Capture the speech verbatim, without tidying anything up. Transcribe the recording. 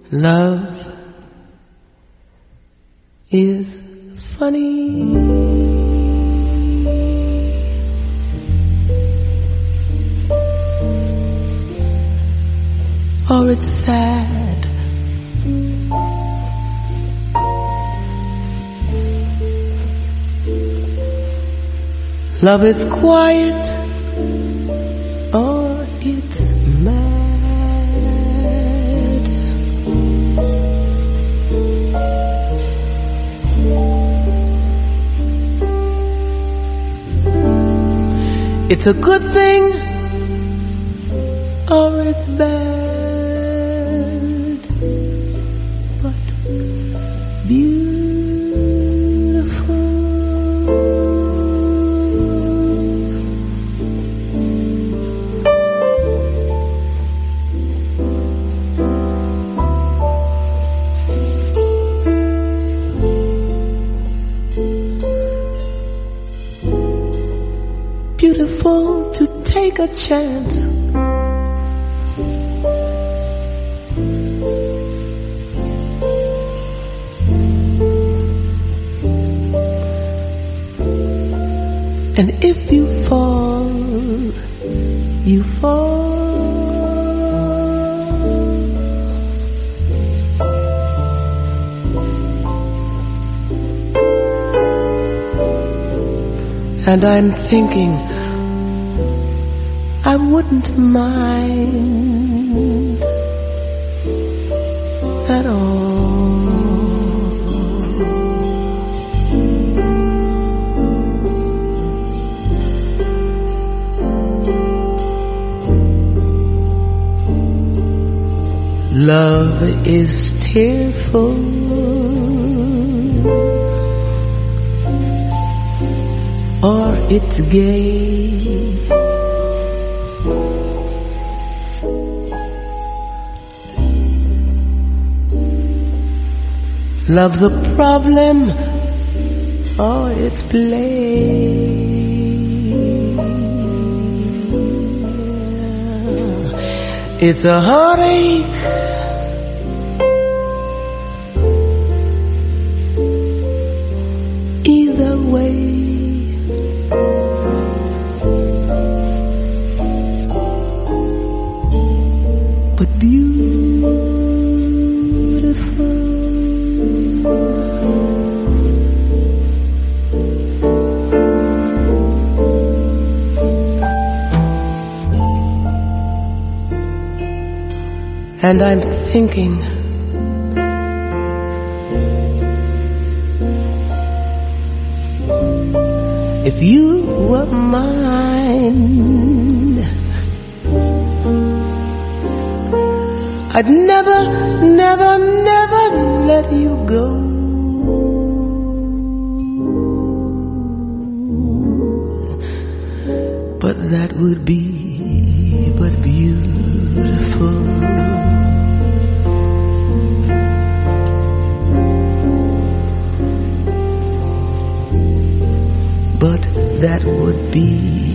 Love is funny, or it's sad. Love is quiet, or it's mad. It's a good thing, or it's bad, but beautiful. Beautiful to take a chance, and if you fall, you fall. And I'm thinking I wouldn't mind at all. Love is tearful, or it's gay. Love's a problem, or it's play. It's a heartache, either way. But beautiful. And I'm thinking if you were mine, I'd never, never, never let you go. But that would be but beautiful. But that would be